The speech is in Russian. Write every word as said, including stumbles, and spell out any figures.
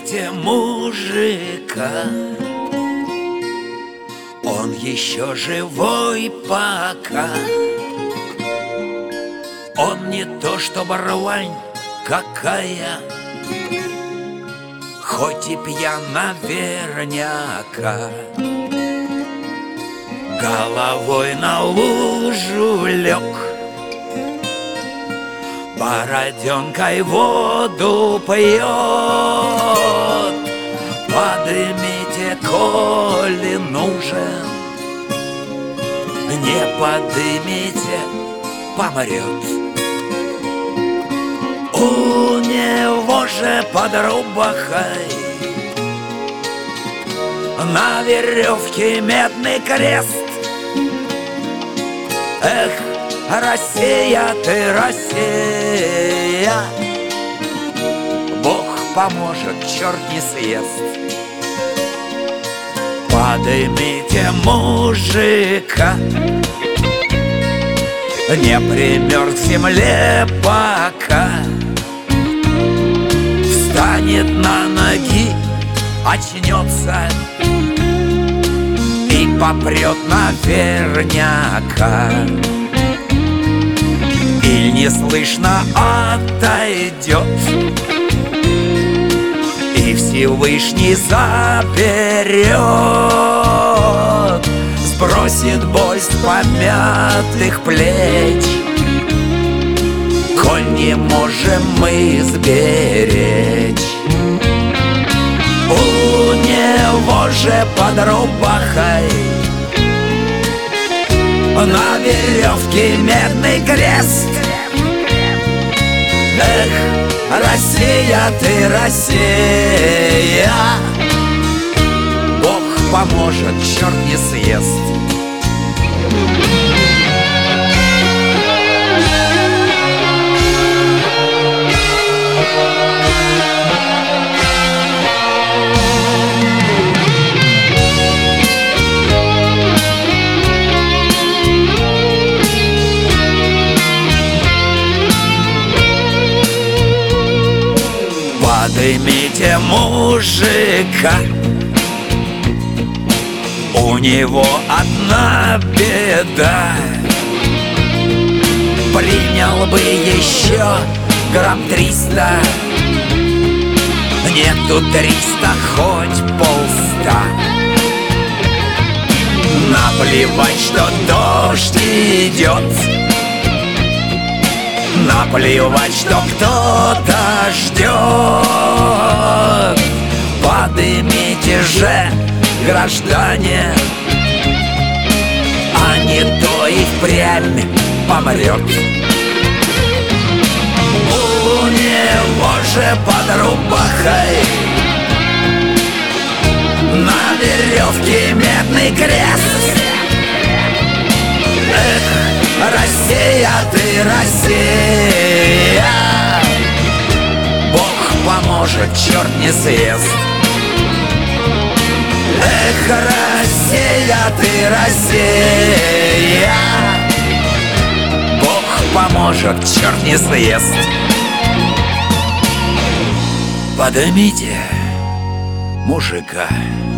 Поднимите мужика, он еще живой пока. Он не то чтобы рвань какая, хоть и пьян наверняка. Головой на лужу лег, бороденкой воду пьет. Подымите, коли нужен, не подымите, помрет. У него же под рубахой на веревке медный крест. Эх, Россия ты, Россия, Бог поможет, черт не съест. Подымите мужика, не примерз к земле пока. Встанет на ноги, очнется и попрет наверняка. Иль неслышно отойдет, и Всевышний заберет, сбросит боль с помятых плеч, коль не можем мы сберечь. У него же под рубахой на веревке медный крест. Эх, Россия ты, Россия, Бог поможет, черт не съест. Подымите мужика, у него одна беда. Принял бы еще грамм триста, нету триста, хоть полста. Наплевать, что дождь идет, наплевать, что кто-то ждет. Подымите же, граждане, а не то и впрямь помрет. У него же под рубахой на веревке медный крест. Эх, Россия ты, Россия, Бог поможет, черт не съест. Эх, Россия ты, Россия, Бог поможет, черт не съест. Подымите мужика.